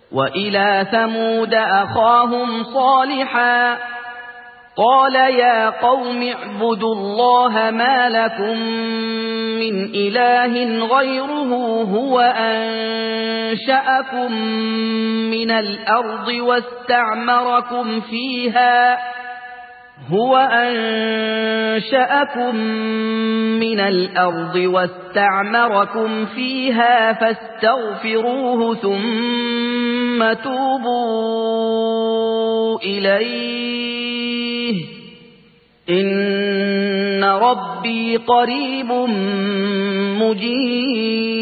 وإلى ثمود أخاهم صالحا قال يا قوم اعبدوا الله ما لكم من إله غيره هو أنشأكم من الأرض واستعمركم فيها فاستغفروه ثم توبوا إليه إن ربي قريب مجيب